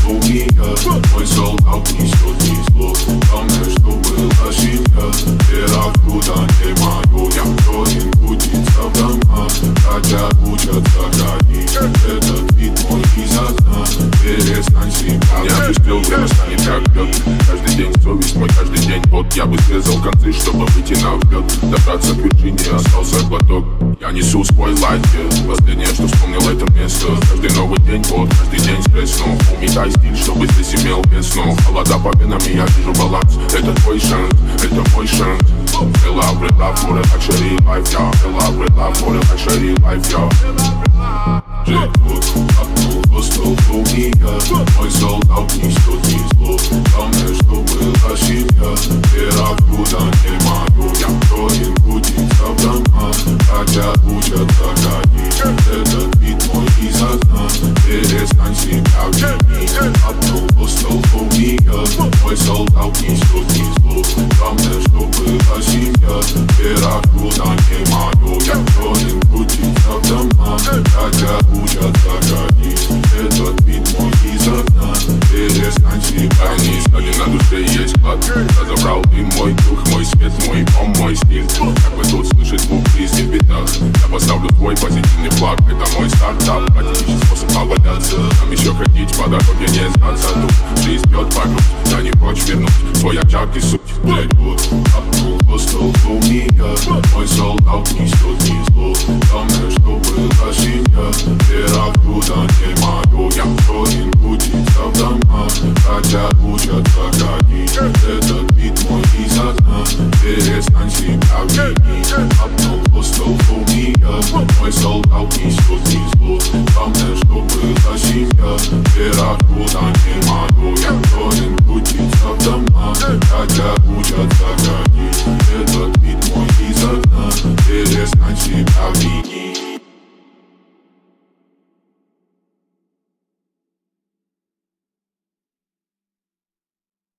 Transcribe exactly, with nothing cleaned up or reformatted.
у меня. Мой солдат несет не зло. Главное, что была семья. Вера в чудо не мою. Я вроде крутится в домах, хотя учатся ходить. Этот вид мой из окна. Перестань себя. Не опустил, время станет как лед. Каждый день совесть мой, каждый день пот. Я бы срезал концы, чтобы выйти на взлет. Добраться к вершине, остался глоток. Я несу свой лайф, последнее, что вспомнил это место. Каждый новый день пот, каждый день стресс. Но уменьтай стиль, чтобы здесь имел вес. Но холода по венам, я вижу баланс. Это твой шанс, это мой шанс. Fill up, real life for the luxury life, y'all. Fill up, real life for the luxury life, y'all. Джекпот, апнул постол у меня. Мой солдат несет не зло. Главное, что была семья. Вера в чудо не мою. Я вроде крутится в домах, хотя учатся ходить. Этот вид мой из окна. Перестань себя винить. Апнул постол у меня. Мой солдат несет не зло. Главное, что была семья. Вера в чудо не мою. Я вроде крутится в домах, хотя учатся ходить. Этот вид мой из окна. Перестань себя Они винить. стали на душе есть клад. Разобрал ты мой дух, мой свет, мой дом, мой стиль. Как бы тут слышать звук жизни в битах. Я поставлю твой позитивный флаг. Это мой стартап, практический способ поваляться. Нам еще ходить по дороге, не сдаться. Тут жизнь бьет вокруг, я не прочь вернуть свой очаг и суть. Джекпот, апнул постол у меня. Мой солдат несет не зло. Главное, что была семья. Вера в чудо